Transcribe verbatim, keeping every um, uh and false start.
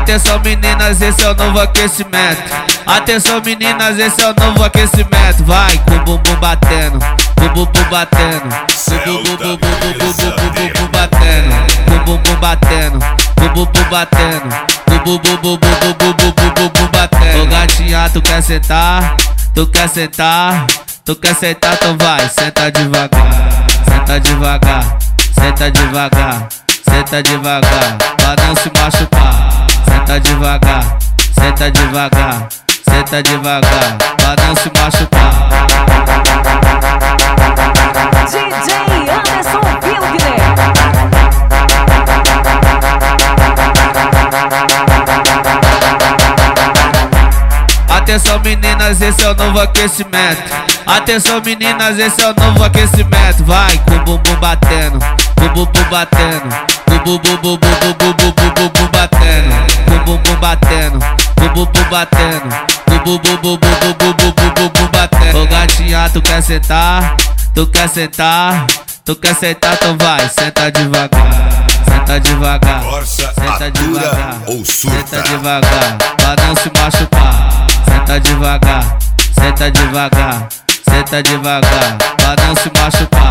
Atenção meninas, esse é o novo aquecimento. Atenção meninas, esse é o novo aquecimento. Vai com o bumbum batendo, com o bumbum batendo, com o bumbum bumbum batendo, com o bumbum batendo, com o bumbum batendo, com o bumbum bumbum bumbum batendo. Ô gatinha, tu quer sentar? Tu quer sentar? Tu quer sentar? Então vai, senta devagar, senta devagar, senta devagar, senta devagar, pra não se machucar. Senta devagar, senta devagar, senta devagar, pra não se machucar. D J Anderson Wilkner. Atenção meninas, esse é o novo aquecimento. Atenção meninas, esse é o novo aquecimento. Vai com o bumbum batendo, com o bumbum batendo, com o bumbum bumbum bumbum bumbum batendo, com o bumbum batendo, com o bumbum batendo, com o bumbum bumbum bumbum bumbum batendo. Ô gatinha, tu quer sentar? Tu quer sentar? Tu quer sentar? Então vai, senta devagar, senta devagar, senta devagar, senta devagar, pra não se machucar. Senta devagar, senta devagar, senta devagar, pra não se machucar.